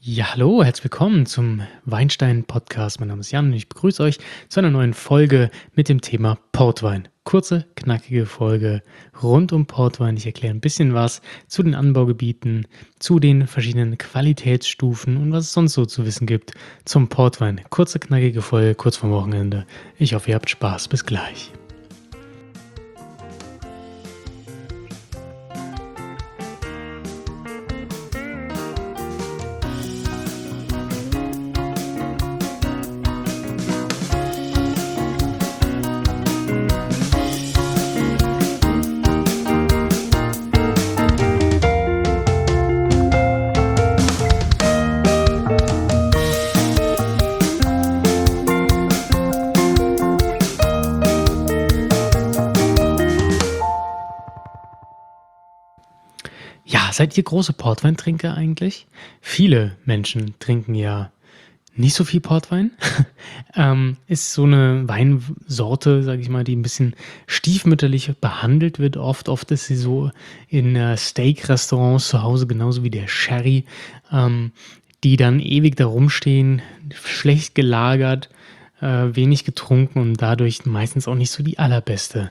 Ja, hallo, herzlich willkommen zum Weinstein-Podcast. Mein Name ist Jan und ich begrüße euch zu einer neuen Folge mit dem Thema Portwein. Kurze, knackige Folge rund um Portwein. Ich erkläre ein bisschen was zu den Anbaugebieten, zu den verschiedenen Qualitätsstufen und was es sonst so zu wissen gibt zum Portwein. Kurze, knackige Folge, kurz vorm Wochenende. Ich hoffe, ihr habt Spaß. Bis gleich. Ja, seid ihr große Portweintrinker eigentlich? Viele Menschen trinken ja nicht so viel Portwein. Ist so eine Weinsorte, sage ich mal, die ein bisschen stiefmütterlich behandelt wird. Oft ist sie so in Steak-Restaurants zu Hause, genauso wie der Sherry, die dann ewig da rumstehen, schlecht gelagert, wenig getrunken und dadurch meistens auch nicht so die allerbeste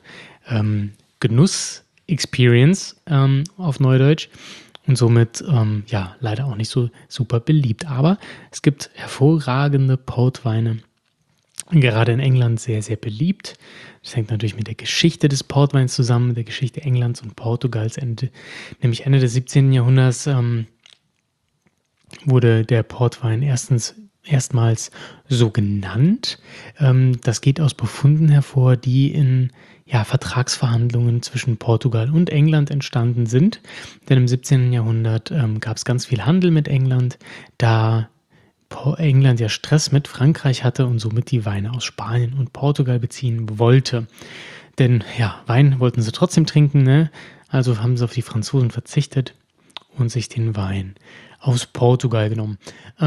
Genuss-Experience auf Neudeutsch und somit ja leider auch nicht so super beliebt. Aber es gibt hervorragende Portweine, gerade in England sehr, sehr beliebt. Das hängt natürlich mit der Geschichte des Portweins zusammen, mit der Geschichte Englands und Portugals. Nämlich Ende des 17. Jahrhunderts wurde der Portwein erstmals so genannt. Das geht aus Befunden hervor, die in Vertragsverhandlungen zwischen Portugal und England entstanden sind. Denn im 17. Jahrhundert gab es ganz viel Handel mit England, da England ja Stress mit Frankreich hatte und somit die Weine aus Spanien und Portugal beziehen wollte. Denn ja, Wein wollten sie trotzdem trinken, ne? Also haben sie auf die Franzosen verzichtet und sich den Wein aus Portugal genommen.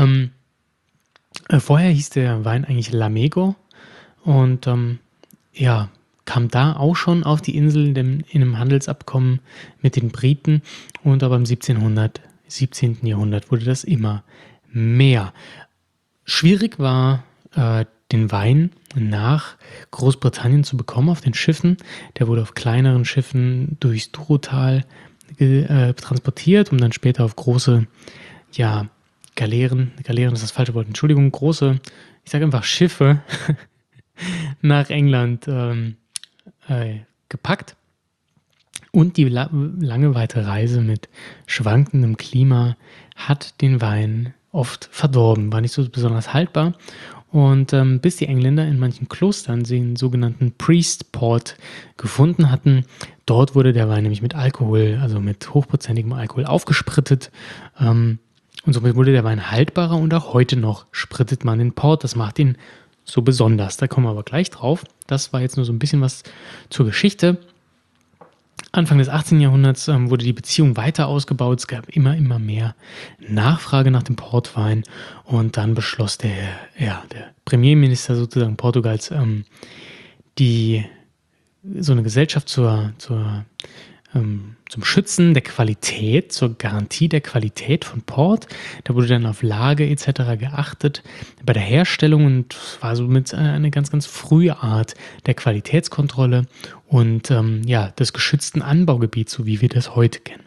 Vorher hieß der Wein eigentlich Lamego und kam da auch schon auf die Insel in einem Handelsabkommen mit den Briten und aber im 17. Jahrhundert wurde das immer mehr. Schwierig war, den Wein nach Großbritannien zu bekommen auf den Schiffen. Der wurde auf kleineren Schiffen durchs Douro-Tal transportiert, um dann später auf große, Galeeren ist das falsche Wort, Entschuldigung, große, ich sage einfach Schiffe nach England gepackt. Und die lange weite Reise mit schwankendem Klima hat den Wein oft verdorben, war nicht so besonders haltbar. Und bis die Engländer in manchen Klostern den sogenannten Priest Port gefunden hatten, dort wurde der Wein nämlich mit Alkohol, also mit hochprozentigem Alkohol aufgesprittet. Und somit wurde der Wein haltbarer und auch heute noch sprittet man den Port. Das macht ihn so besonders. Da kommen wir aber gleich drauf. Das war jetzt nur so ein bisschen was zur Geschichte. Anfang des 18. Jahrhunderts wurde die Beziehung weiter ausgebaut. Es gab immer mehr Nachfrage nach dem Portwein. Und dann beschloss der Premierminister sozusagen Portugals so eine Gesellschaft zum Schützen der Qualität, zur Garantie der Qualität von Port. Da wurde dann auf Lage etc. geachtet bei der Herstellung und war somit eine ganz, ganz frühe Art der Qualitätskontrolle und des geschützten Anbaugebiets, so wie wir das heute kennen.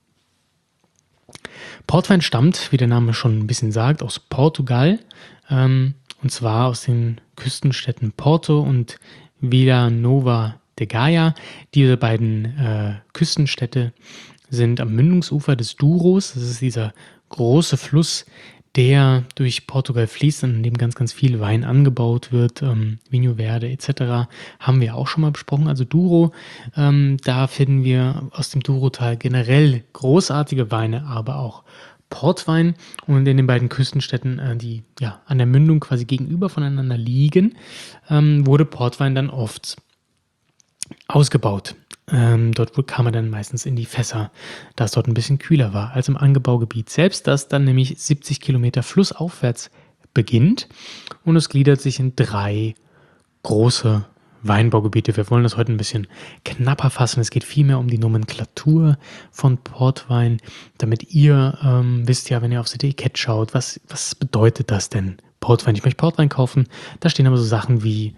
Portwein stammt, wie der Name schon ein bisschen sagt, aus Portugal und zwar aus den Küstenstädten Porto und Vila Nova de Gaia. Diese beiden Küstenstädte sind am Mündungsufer des Douros. Das ist dieser große Fluss, der durch Portugal fließt und in dem ganz, ganz viel Wein angebaut wird. Vinho Verde etc. haben wir auch schon mal besprochen. Also Douro, da finden wir aus dem Douro-Tal generell großartige Weine, aber auch Portwein. Und in den beiden Küstenstädten, die an der Mündung quasi gegenüber voneinander liegen, wurde Portwein dann oft ausgebaut. Dort kam er dann meistens in die Fässer, da es dort ein bisschen kühler war als im Anbaugebiet selbst, das dann nämlich 70 Kilometer flussaufwärts beginnt und es gliedert sich in 3 große Weinbaugebiete. Wir wollen das heute ein bisschen knapper fassen. Es geht vielmehr um die Nomenklatur von Portwein, damit ihr wisst ja, wenn ihr aufs Etikett schaut, was bedeutet das denn, Portwein? Ich möchte Portwein kaufen. Da stehen aber so Sachen wie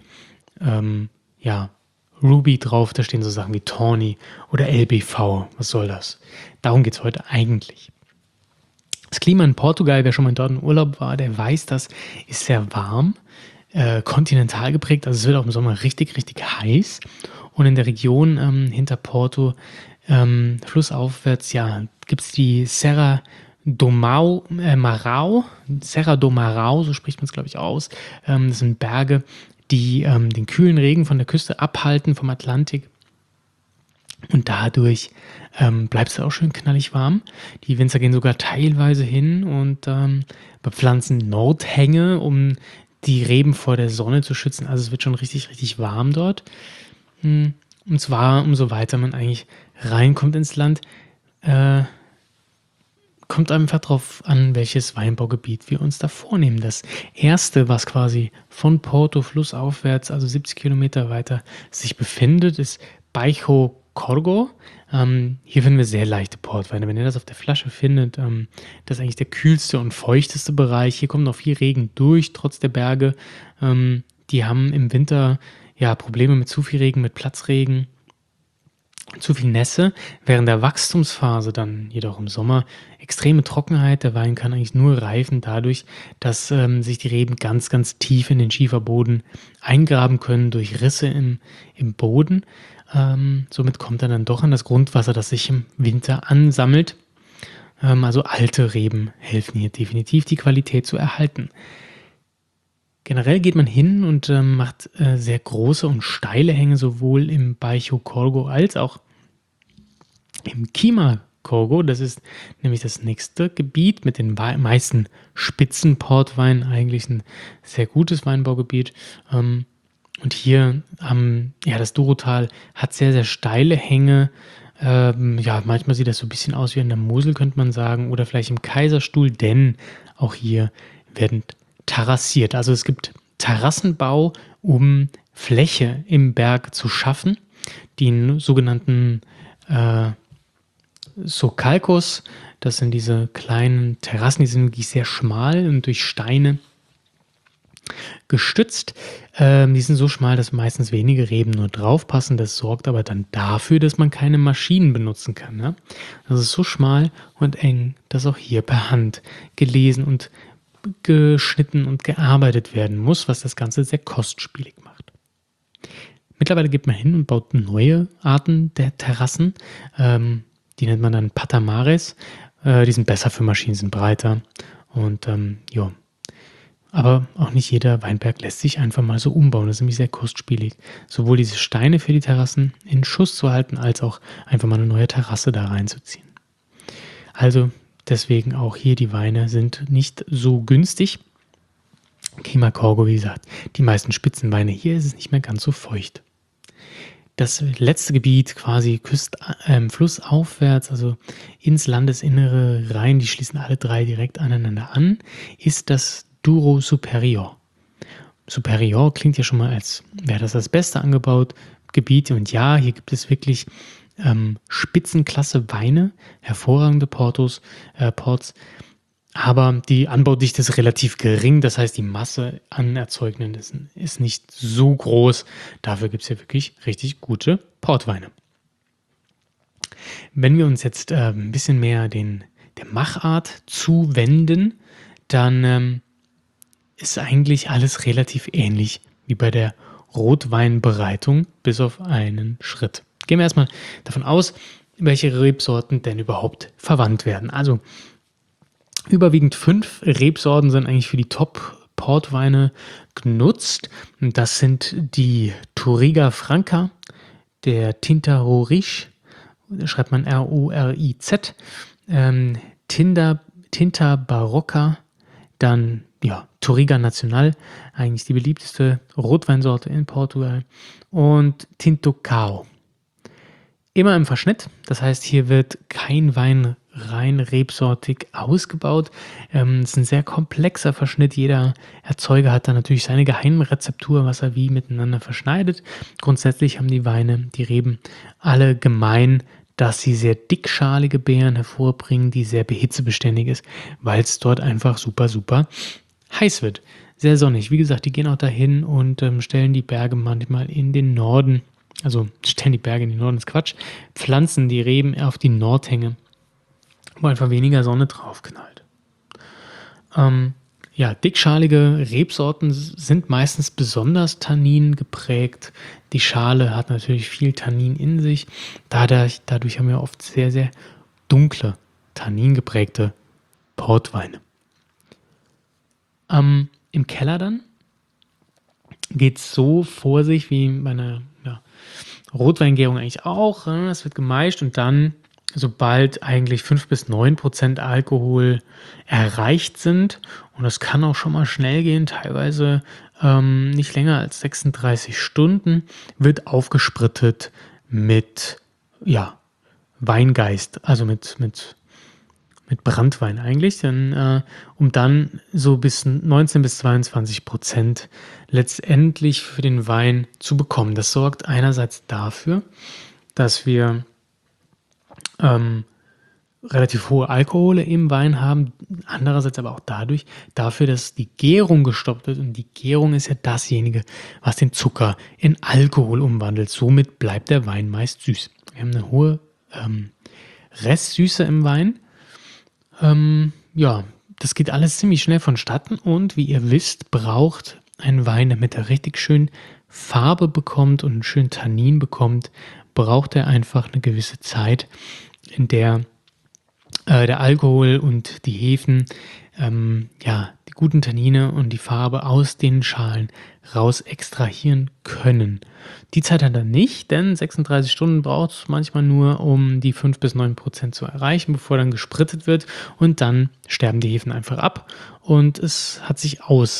Ruby drauf, da stehen so Sachen wie Tawny oder LBV. Was soll das? Darum geht es heute eigentlich. Das Klima in Portugal, wer schon mal dort in Urlaub war, der weiß, das ist sehr warm, kontinental geprägt, also es wird auch im Sommer richtig, richtig heiß. Und in der Region hinter Porto, flussaufwärts, gibt es die Serra do Marau, so spricht man es, glaube ich, aus. Das sind Berge, die den kühlen Regen von der Küste abhalten, vom Atlantik. Und dadurch bleibt es auch schön knallig warm. Die Winzer gehen sogar teilweise hin und bepflanzen Nordhänge, um die Reben vor der Sonne zu schützen. Also es wird schon richtig, richtig warm dort. Und zwar, umso weiter man eigentlich reinkommt ins Land, kommt einfach darauf an, welches Weinbaugebiet wir uns da vornehmen. Das erste, was quasi von Porto flussaufwärts, also 70 Kilometer weiter, sich befindet, ist Baixo Corgo. Hier finden wir sehr leichte Portweine. Wenn ihr das auf der Flasche findet, das ist eigentlich der kühlste und feuchteste Bereich. Hier kommt noch viel Regen durch, trotz der Berge. Die haben im Winter Probleme mit zu viel Regen, mit Platzregen, zu viel Nässe. Während der Wachstumsphase dann jedoch im Sommer extreme Trockenheit. Der Wein kann eigentlich nur reifen dadurch, dass sich die Reben ganz, ganz tief in den Schieferboden eingraben können durch Risse im Boden. Somit kommt er dann doch an das Grundwasser, das sich im Winter ansammelt. Also alte Reben helfen hier definitiv, die Qualität zu erhalten. Generell geht man hin und macht sehr große und steile Hänge, sowohl im Baixo Corgo als auch im Quima Corgo. Das ist nämlich das nächste Gebiet mit den meisten Spitzenportweinen, eigentlich ein sehr gutes Weinbaugebiet. Und hier, das Douro-Tal hat sehr, sehr steile Hänge. Manchmal sieht das so ein bisschen aus wie in der Mosel, könnte man sagen, oder vielleicht im Kaiserstuhl, denn auch hier werden terrassiert. Also es gibt Terrassenbau, um Fläche im Berg zu schaffen. Die sogenannten Socalcos, das sind diese kleinen Terrassen, die sind wirklich sehr schmal und durch Steine gestützt. Die sind so schmal, dass meistens wenige Reben nur drauf passen. Das sorgt aber dann dafür, dass man keine Maschinen benutzen kann. Ne? Das ist so schmal und eng, dass auch hier per Hand gelesen und geschnitten und gearbeitet werden muss, was das Ganze sehr kostspielig macht. Mittlerweile geht man hin und baut neue Arten der Terrassen. Die nennt man dann Patamares. Die sind besser für Maschinen, sind breiter und aber auch nicht jeder Weinberg lässt sich einfach mal so umbauen. Das ist nämlich sehr kostspielig. Sowohl diese Steine für die Terrassen in Schuss zu halten, als auch einfach mal eine neue Terrasse da reinzuziehen. Also deswegen auch hier, die Weine sind nicht so günstig. Quima Corgo, wie gesagt, die meisten Spitzenweine. Hier ist es nicht mehr ganz so feucht. Das letzte Gebiet, quasi flussaufwärts, also ins Landesinnere rein, die schließen alle drei direkt aneinander an, ist das Douro Superior. Superior klingt ja schon mal, als wäre das beste angebaut Gebiet. Und ja, hier gibt es wirklich Spitzenklasse Weine, hervorragende Ports, aber die Anbaudichte ist relativ gering. Das heißt, die Masse an Erzeugnissen ist nicht so groß. Dafür gibt es hier wirklich richtig gute Portweine. Wenn wir uns jetzt ein bisschen mehr der Machart zuwenden, dann ist eigentlich alles relativ ähnlich wie bei der Rotweinbereitung, bis auf einen Schritt. Gehen wir erstmal davon aus, welche Rebsorten denn überhaupt verwandt werden. Also überwiegend 5 Rebsorten sind eigentlich für die Top-Portweine genutzt. Das sind die Touriga Franca, der Tinta Roriz, da schreibt man R-O-R-I-Z, Tinta Barroca, dann Touriga Nacional, eigentlich die beliebteste Rotweinsorte in Portugal, und Tinto Cao. Immer im Verschnitt, das heißt, hier wird kein Wein rein rebsortig ausgebaut. Es ist ein sehr komplexer Verschnitt. Jeder Erzeuger hat da natürlich seine Geheimrezeptur, was er wie miteinander verschneidet. Grundsätzlich haben die Weine, die Reben, alle gemein, dass sie sehr dickschalige Beeren hervorbringen, die sehr behitzebeständig ist, weil es dort einfach super, super heiß wird. Sehr sonnig. Wie gesagt, die gehen auch dahin und stellen die Berge manchmal in den Norden. Also stellen die Berge in den Norden, ist Quatsch. Pflanzen die Reben auf die Nordhänge, wo einfach weniger Sonne drauf knallt. Ja, dickschalige Rebsorten sind meistens besonders Tannin geprägt. Die Schale hat natürlich viel Tannin in sich. Dadurch haben wir oft sehr, sehr dunkle, Tannin geprägte Portweine. Im Keller dann geht es so vor sich wie bei einer Rotweingärung eigentlich auch. Es wird gemeischt und dann, sobald eigentlich 5-9% Alkohol erreicht sind, und das kann auch schon mal schnell gehen, teilweise nicht länger als 36 Stunden, wird aufgesprittet mit Weingeist, also mit Branntwein eigentlich, denn, um dann so bis 19-22% letztendlich für den Wein zu bekommen. Das sorgt einerseits dafür, dass wir relativ hohe Alkohole im Wein haben, andererseits aber auch dafür, dass die Gärung gestoppt wird, und die Gärung ist ja dasjenige, was den Zucker in Alkohol umwandelt. Somit bleibt der Wein meist süß. Wir haben eine hohe Restsüße im Wein. Das geht alles ziemlich schnell vonstatten, und wie ihr wisst, braucht ein Wein, damit er richtig schön Farbe bekommt und schön Tannin bekommt, braucht er einfach eine gewisse Zeit, in der der Alkohol und die Hefen die guten Tannine und die Farbe aus den Schalen raus extrahieren können. Die Zeit hat er nicht, denn 36 Stunden braucht es manchmal nur, um die 5-9% zu erreichen, bevor dann gesprittet wird, und dann sterben die Hefen einfach ab und es hat sich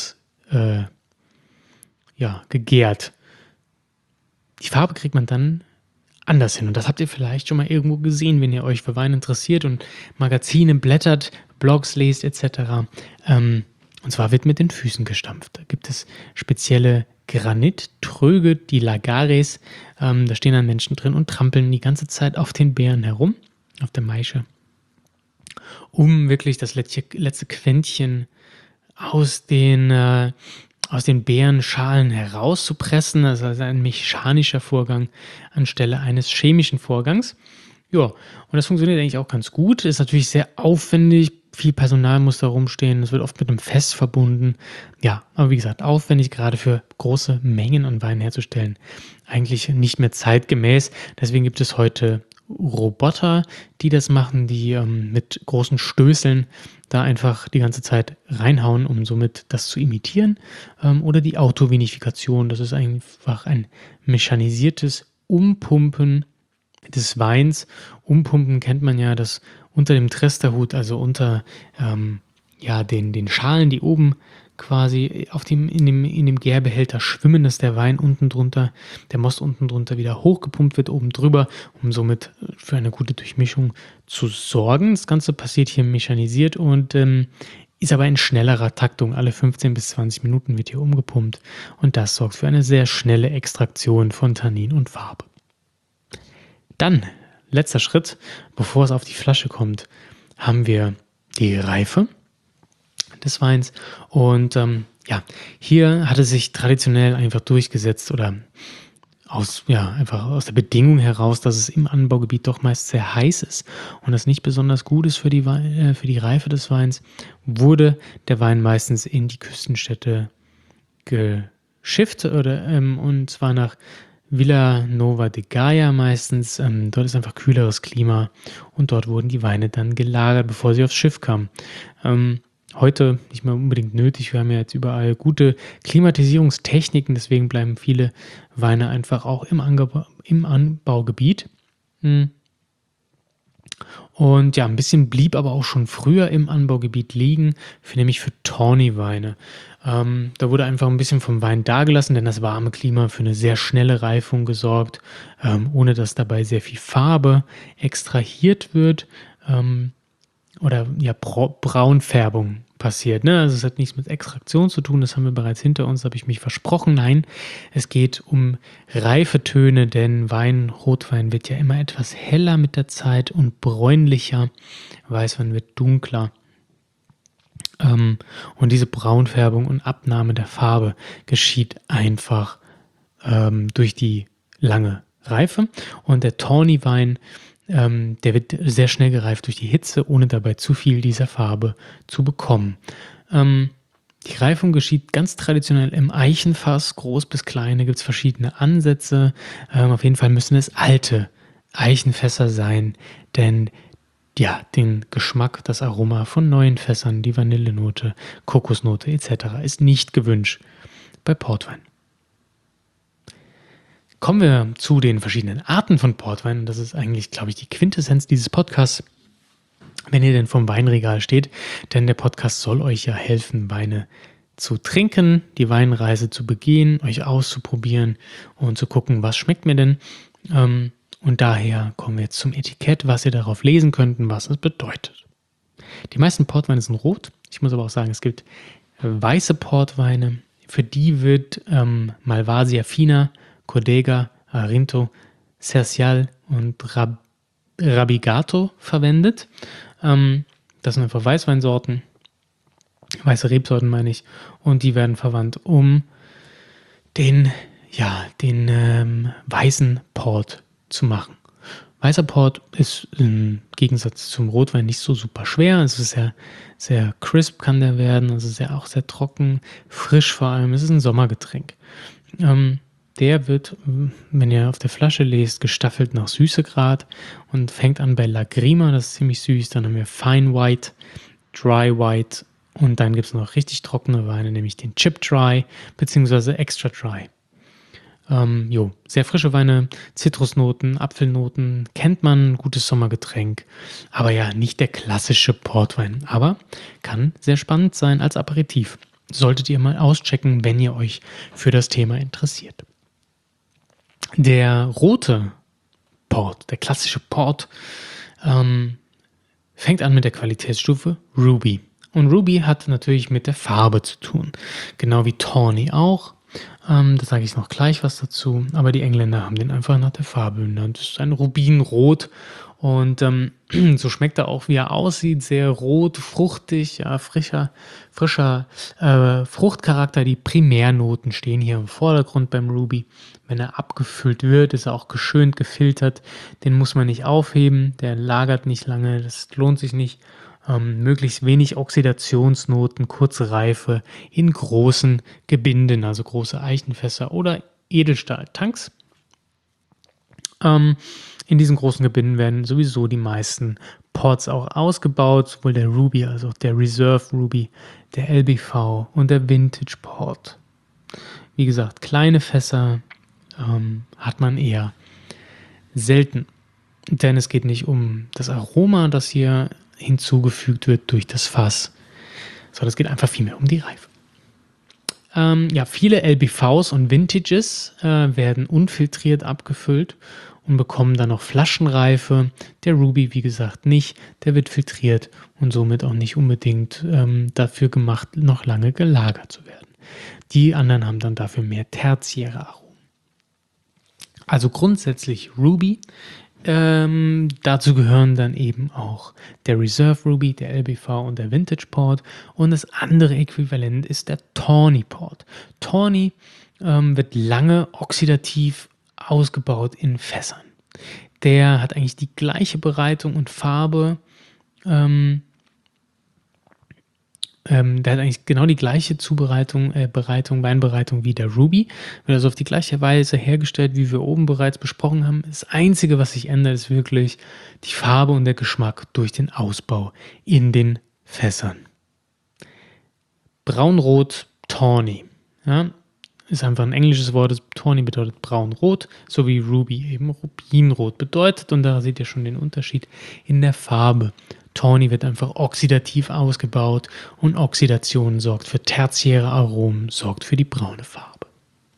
gegärt. Die Farbe kriegt man dann anders hin, und das habt ihr vielleicht schon mal irgendwo gesehen, wenn ihr euch für Wein interessiert und Magazine blättert, Blogs lest etc. Und zwar wird mit den Füßen gestampft. Da gibt es spezielle Granittröge, die Lagares. Da stehen dann Menschen drin und trampeln die ganze Zeit auf den Beeren herum, auf der Maische, um wirklich das letzte Quäntchen aus den Beerenschalen herauszupressen. Das ist also ein mechanischer Vorgang anstelle eines chemischen Vorgangs. Ja, und das funktioniert eigentlich auch ganz gut. Ist natürlich sehr aufwendig. Viel Personal muss da rumstehen. Es wird oft mit einem Fest verbunden. Ja, aber wie gesagt, aufwendig, gerade für große Mengen an Wein herzustellen. Eigentlich nicht mehr zeitgemäß. Deswegen gibt es heute Roboter, die das machen, die mit großen Stößeln da einfach die ganze Zeit reinhauen, um somit das zu imitieren. Oder die Autovinifikation, das ist einfach ein mechanisiertes Umpumpen des Weins. Umpumpen kennt man ja, dass unter dem Tresterhut, also unter den Schalen, die oben quasi in dem Gärbehälter schwimmen, dass der Wein unten drunter, der Most unten drunter wieder hochgepumpt wird, oben drüber, um somit für eine gute Durchmischung zu sorgen. Das Ganze passiert hier mechanisiert und ist aber in schnellerer Taktung. Alle 15 bis 20 Minuten wird hier umgepumpt, und das sorgt für eine sehr schnelle Extraktion von Tannin und Farbe. Dann, letzter Schritt, bevor es auf die Flasche kommt, haben wir die Reife des Weins, und hier hat es sich traditionell einfach durchgesetzt, oder einfach aus der Bedingung heraus, dass es im Anbaugebiet doch meist sehr heiß ist und das nicht besonders gut ist für die Reife des Weins, wurde der Wein meistens in die Küstenstädte geschifft, und zwar nach Vila Nova de Gaia meistens. Dort ist einfach kühleres Klima, und dort wurden die Weine dann gelagert, bevor sie aufs Schiff kamen. Heute nicht mehr unbedingt nötig. Wir haben ja jetzt überall gute Klimatisierungstechniken, deswegen bleiben viele Weine einfach auch im Anbaugebiet. Und ja, ein bisschen blieb aber auch schon früher im Anbaugebiet liegen, nämlich für Tawny-Weine. Da wurde einfach ein bisschen vom Wein dagelassen, denn das warme Klima für eine sehr schnelle Reifung gesorgt, ohne dass dabei sehr viel Farbe extrahiert wird. oder ja, Braunfärbung passiert. Ne? Also es hat nichts mit Extraktion zu tun, das haben wir bereits hinter uns, da habe ich mich versprochen. Nein, es geht um reife Töne, denn Rotwein wird ja immer etwas heller mit der Zeit und bräunlicher. Weißwein wird dunkler. Und diese Braunfärbung und Abnahme der Farbe geschieht einfach durch die lange Reife. Und der Tawny-Wein, der wird sehr schnell gereift durch die Hitze, ohne dabei zu viel dieser Farbe zu bekommen. Die Reifung geschieht ganz traditionell im Eichenfass, groß bis klein, da gibt es verschiedene Ansätze. Auf jeden Fall müssen es alte Eichenfässer sein, denn ja, den Geschmack, das Aroma von neuen Fässern, die Vanillenote, Kokosnote etc. ist nicht gewünscht bei Portwein. Kommen wir zu den verschiedenen Arten von Portwein. Das ist eigentlich, glaube ich, die Quintessenz dieses Podcasts, wenn ihr denn vom Weinregal steht. Denn der Podcast soll euch ja helfen, Weine zu trinken, die Weinreise zu begehen, euch auszuprobieren und zu gucken, was schmeckt mir denn. Und daher kommen wir jetzt zum Etikett, was ihr darauf lesen könnt und was es bedeutet. Die meisten Portweine sind rot. Ich muss aber auch sagen, es gibt weiße Portweine. Für die wird Malvasia Fina, Codega, Arinto, Cercial und Rabbigato verwendet. Das sind einfach Weißweinsorten, weiße Rebsorten meine ich, und die werden verwandt, um den weißen Port zu machen. Weißer Port ist im Gegensatz zum Rotwein nicht so super schwer. Es ist sehr, sehr crisp kann der werden, also auch sehr trocken, frisch vor allem. Es ist ein Sommergetränk. Der wird, wenn ihr auf der Flasche lest, gestaffelt nach Süßegrad und fängt an bei Lagrima, das ist ziemlich süß. Dann haben wir Fine White, Dry White und dann gibt es noch richtig trockene Weine, nämlich den Chip Dry bzw. Extra Dry. Sehr frische Weine, Zitrusnoten, Apfelnoten, kennt man, gutes Sommergetränk, aber ja, nicht der klassische Portwein, aber kann sehr spannend sein als Aperitif. Solltet ihr mal auschecken, wenn ihr euch für das Thema interessiert. Der rote Port, der klassische Port, fängt an mit der Qualitätsstufe Ruby. Und Ruby hat natürlich mit der Farbe zu tun, genau wie Tawny auch. Da sage ich noch gleich was dazu, aber die Engländer haben den einfach nach der Farbe benannt. Das ist ein Rubinrot und so schmeckt er auch, wie er aussieht, sehr rot, fruchtig, ja, frischer Fruchtcharakter. Die Primärnoten stehen hier im Vordergrund beim Ruby. Wenn er abgefüllt wird, ist er auch geschönt gefiltert. Den muss man nicht aufheben, der lagert nicht lange, das lohnt sich nicht. Möglichst wenig Oxidationsnoten, kurze Reife in großen Gebinden, also große Eichenfässer oder Edelstahltanks. In diesen großen Gebinden werden sowieso die meisten Ports auch ausgebaut, sowohl der Ruby als auch der Reserve Ruby, der LBV und der Vintage Port. Wie gesagt, kleine Fässer hat man eher selten, denn es geht nicht um das Aroma, das hier hinzugefügt wird durch das Fass, sondern es geht einfach viel mehr um die Reife. Viele LBVs und Vintages werden unfiltriert abgefüllt und bekommen dann noch Flaschenreife. Der Ruby, wie gesagt, nicht. Der wird filtriert und somit auch nicht unbedingt dafür gemacht, noch lange gelagert zu werden. Die anderen haben dann dafür mehr tertiäre Aromen. Also grundsätzlich Ruby. Dazu gehören dann eben auch der Reserve Ruby, der LBV und der Vintage Port. Und das andere Äquivalent ist der Tawny Port. Tawny wird lange oxidativ ausgebaut in Fässern. Der hat eigentlich die gleiche Bereitung und Farbe. Der hat eigentlich genau die gleiche Weinbereitung wie der Ruby. Wird also auf die gleiche Weise hergestellt, wie wir oben bereits besprochen haben. Das Einzige, was sich ändert, ist wirklich die Farbe und der Geschmack durch den Ausbau in den Fässern. Braunrot, Tawny. Ja, ist einfach ein englisches Wort. Tawny bedeutet braunrot, so wie Ruby eben Rubinrot bedeutet. Und da seht ihr schon den Unterschied in der Farbe. Tawny wird einfach oxidativ ausgebaut und Oxidation sorgt für tertiäre Aromen, sorgt für die braune Farbe.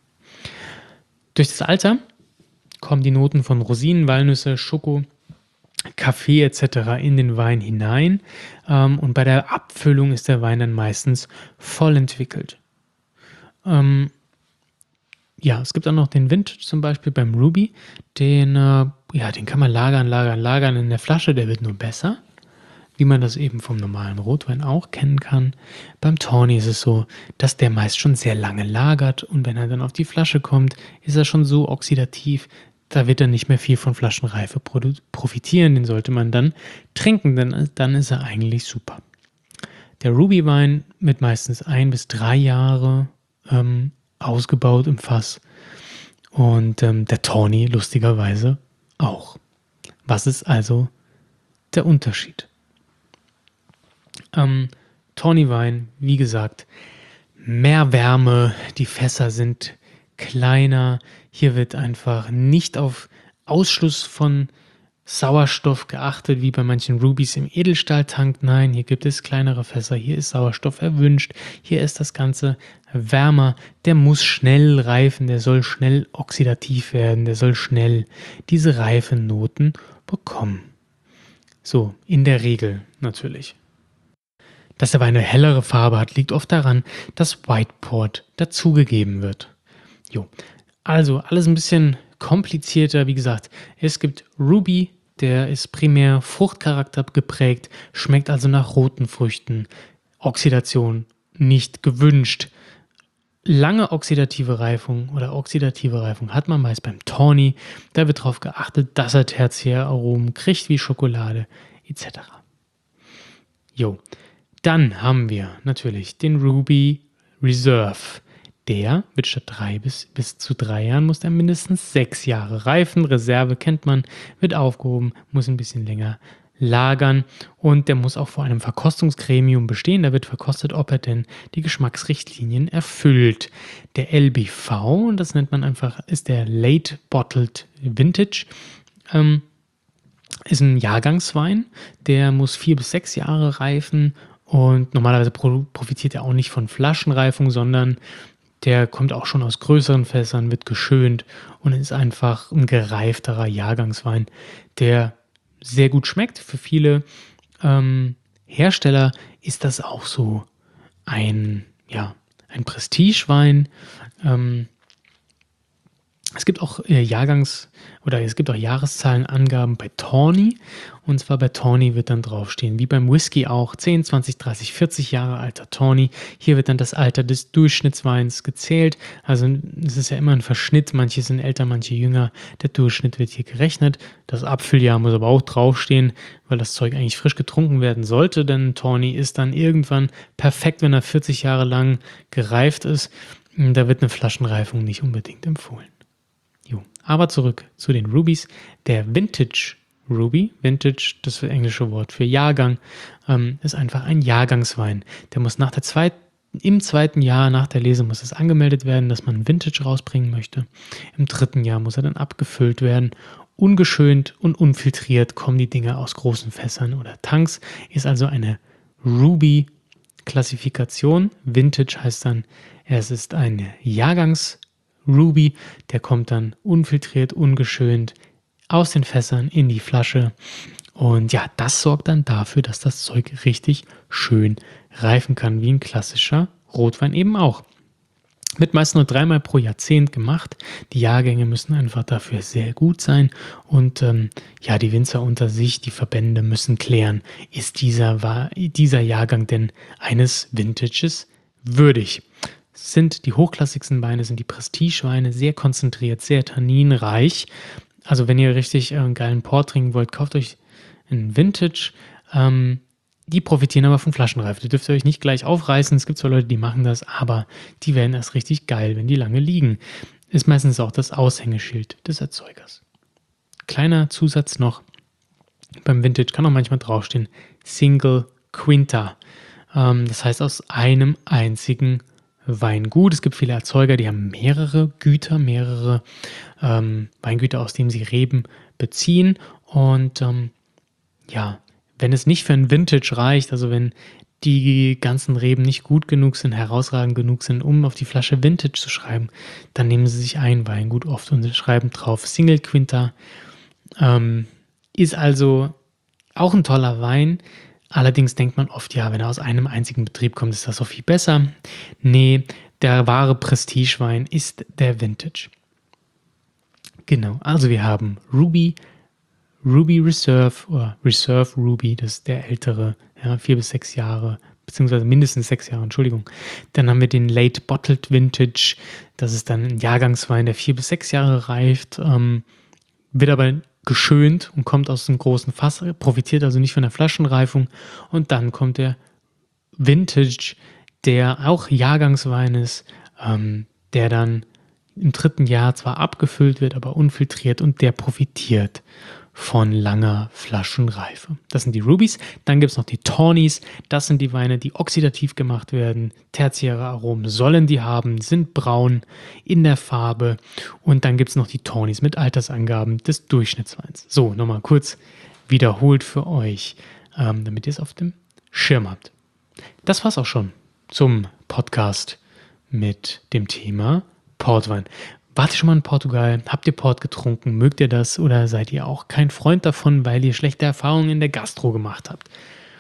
Durch das Alter kommen die Noten von Rosinen, Walnüsse, Schoko Kaffee et cetera in den Wein hinein, und bei der Abfüllung ist der Wein dann meistens voll entwickelt. Ähm, ja, es gibt auch noch den Vintage zum Beispiel beim Ruby, den kann man lagern in der Flasche, der wird nur besser, wie man das eben vom normalen Rotwein auch kennen kann. Beim Tawny ist es so, dass der meist schon sehr lange lagert und wenn er dann auf die Flasche kommt, ist er schon so oxidativ, da wird er nicht mehr viel von Flaschenreife profitieren, den sollte man dann trinken, denn dann ist er eigentlich super. Der Ruby-Wein wird meistens 1 bis 3 Jahre ausgebaut im Fass und der Tawny lustigerweise auch. Was ist also der Unterschied? Tawny-Wein, wie gesagt, mehr Wärme, die Fässer sind kleiner, hier wird einfach nicht auf Ausschluss von Sauerstoff geachtet, wie bei manchen Rubys im Edelstahltank. Nein, hier gibt es kleinere Fässer, hier ist Sauerstoff erwünscht, hier ist das Ganze wärmer, der muss schnell reifen, der soll schnell oxidativ werden, der soll schnell diese Reifenoten bekommen. So, in der Regel natürlich. Dass der Wein eine hellere Farbe hat, liegt oft daran, dass White Port dazugegeben wird. Jo, also alles ein bisschen komplizierter. Wie gesagt, es gibt Ruby, der ist primär Fruchtcharakter geprägt, schmeckt also nach roten Früchten. Oxidation nicht gewünscht. Lange oxidative Reifung hat man meist beim Tawny. Da wird darauf geachtet, dass er Tertiäraromen kriegt wie Schokolade etc. Jo, dann haben wir natürlich den Ruby Reserve. Der wird statt 3 bis zu 3 Jahren, muss er mindestens 6 Jahre reifen. Reserve kennt man, wird aufgehoben, muss ein bisschen länger lagern und der muss auch vor einem Verkostungsgremium bestehen. Da wird verkostet, ob er denn die Geschmacksrichtlinien erfüllt. Der LBV, und das nennt man einfach, ist der Late Bottled Vintage, ist ein Jahrgangswein, der muss 4 bis 6 Jahre reifen und normalerweise profitiert er auch nicht von Flaschenreifung, sondern der kommt auch schon aus größeren Fässern, wird geschönt und ist einfach ein gereifterer Jahrgangswein, der sehr gut schmeckt. Für viele Hersteller ist das auch so ein Prestigewein. Es gibt auch Jahreszahlenangaben bei Tawny. Und zwar bei Tawny wird dann draufstehen, wie beim Whisky auch, 10, 20, 30, 40 Jahre alter Tawny. Hier wird dann das Alter des Durchschnittsweins gezählt. Also es ist ja immer ein Verschnitt, manche sind älter, manche jünger. Der Durchschnitt wird hier gerechnet. Das Abfülljahr muss aber auch draufstehen, weil das Zeug eigentlich frisch getrunken werden sollte, denn Tawny ist dann irgendwann perfekt, wenn er 40 Jahre lang gereift ist. Da wird eine Flaschenreifung nicht unbedingt empfohlen. Aber zurück zu den Rubys. Der Vintage Ruby, Vintage, das englische Wort für Jahrgang, ist einfach ein Jahrgangswein. Der muss im zweiten Jahr nach der Lese muss es angemeldet werden, dass man Vintage rausbringen möchte. Im 3. Jahr muss er dann abgefüllt werden. Ungeschönt und unfiltriert kommen die Dinger aus großen Fässern oder Tanks. Ist also eine Ruby-Klassifikation. Vintage heißt dann, es ist ein Jahrgangs-Ruby, der kommt dann unfiltriert, ungeschönt aus den Fässern in die Flasche. Und ja, das sorgt dann dafür, dass das Zeug richtig schön reifen kann, wie ein klassischer Rotwein eben auch. Wird meist nur 3-mal pro Jahrzehnt gemacht. Die Jahrgänge müssen einfach dafür sehr gut sein. Und die Winzer unter sich, die Verbände müssen klären, ist dieser Jahrgang denn eines Vintages würdig. Die hochklassigsten Weine sind die Prestigeweine, sehr konzentriert, sehr tanninreich. Also wenn ihr richtig einen geilen Port trinken wollt, kauft euch einen Vintage. Die profitieren aber von Flaschenreife. Die dürft ihr euch nicht gleich aufreißen. Es gibt zwar Leute, die machen das, aber die werden erst richtig geil, wenn die lange liegen. Ist meistens auch das Aushängeschild des Erzeugers. Kleiner Zusatz noch. Beim Vintage kann auch manchmal draufstehen Single Quinta. Das heißt aus einem einzigen Weingut. Es gibt viele Erzeuger, die haben mehrere Güter, mehrere Weingüter, aus denen sie Reben beziehen. Und wenn es nicht für ein Vintage reicht, also wenn die ganzen Reben nicht gut genug sind, herausragend genug sind, um auf die Flasche Vintage zu schreiben, dann nehmen sie sich ein Weingut oft und schreiben drauf Single Quinta. Ist also auch ein toller Wein. Allerdings denkt man oft, ja, wenn er aus einem einzigen Betrieb kommt, ist das so viel besser. Nee, der wahre Prestigewein ist der Vintage. Genau, also wir haben Ruby Reserve oder Reserve Ruby, das ist der ältere, ja, 4 bis 6 Jahre, beziehungsweise mindestens 6 Jahre, Entschuldigung. Dann haben wir den Late Bottled Vintage, das ist dann ein Jahrgangswein, der 4 bis 6 Jahre reift, wird aber geschönt und kommt aus einem großen Fass, profitiert also nicht von der Flaschenreifung. Und dann kommt der Vintage, der auch Jahrgangswein ist, der dann im 3. Jahr zwar abgefüllt wird, aber unfiltriert, und der profitiert von langer Flaschenreife. Das sind die Rubies. Dann gibt es noch die Tawnies. Das sind die Weine, die oxidativ gemacht werden. Tertiäre Aromen sollen die haben, sind braun in der Farbe. Und dann gibt es noch die Tawnies mit Altersangaben des Durchschnittsweins. So, nochmal kurz wiederholt für euch, damit ihr es auf dem Schirm habt. Das war's auch schon zum Podcast mit dem Thema Portwein. Wart ihr schon mal in Portugal? Habt ihr Port getrunken? Mögt ihr das? Oder seid ihr auch kein Freund davon, weil ihr schlechte Erfahrungen in der Gastro gemacht habt?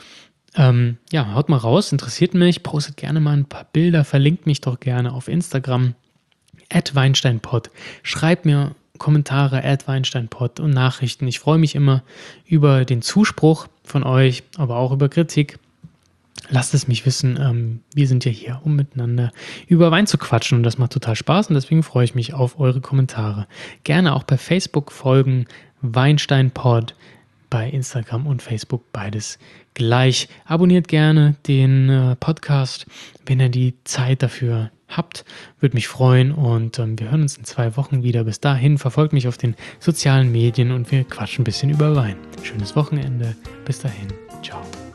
Ja, haut mal raus, interessiert mich. Postet gerne mal ein paar Bilder, verlinkt mich doch gerne auf Instagram @weinsteinpod. Schreibt mir Kommentare @weinsteinpod und Nachrichten. Ich freue mich immer über den Zuspruch von euch, aber auch über Kritik. Lasst es mich wissen. Wir sind ja hier, um miteinander über Wein zu quatschen, und das macht total Spaß, und deswegen freue ich mich auf eure Kommentare. Gerne auch bei Facebook folgen, WeinsteinPod, bei Instagram und Facebook beides gleich. Abonniert gerne den Podcast, wenn ihr die Zeit dafür habt. Würde mich freuen, und wir hören uns in 2 Wochen wieder. Bis dahin verfolgt mich auf den sozialen Medien und wir quatschen ein bisschen über Wein. Schönes Wochenende. Bis dahin. Ciao.